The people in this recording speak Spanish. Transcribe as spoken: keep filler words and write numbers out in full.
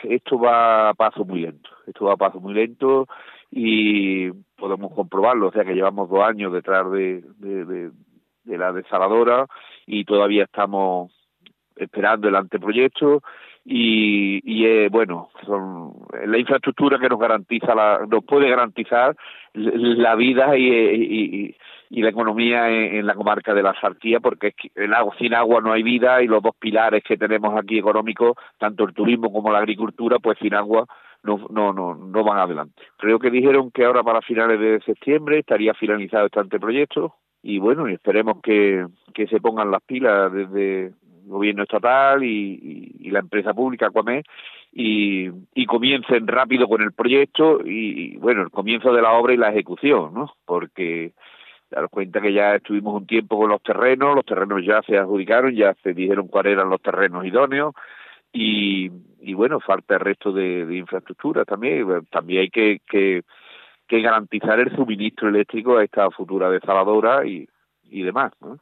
esto va a paso muy lento, esto va a paso muy lento y podemos comprobarlo, o sea que llevamos dos años detrás de, de, de, de la desaladora y todavía estamos esperando el anteproyecto y, y eh, bueno, son la infraestructura que nos garantiza, la, nos puede garantizar la vida y, y, y la economía en, en la comarca de la Sartía, porque es que el agua, sin agua no hay vida y los dos pilares que tenemos aquí económicos, tanto el turismo como la agricultura, pues sin agua no, no, no, no van adelante. Creo que dijeron que ahora para finales de septiembre estaría finalizado este anteproyecto y bueno, y esperemos que, que se pongan las pilas desde el gobierno estatal y, y, y la empresa pública Aquamed y, y comiencen rápido con el proyecto y, y bueno, el comienzo de la obra y la ejecución, ¿no? Porque daros cuenta que ya estuvimos un tiempo con los terrenos, los terrenos ya se adjudicaron, ya se dijeron cuáles eran los terrenos idóneos y, y bueno, falta el resto de, de infraestructura también, también hay que, que, que garantizar el suministro eléctrico a esta futura desaladora y, y demás, ¿no?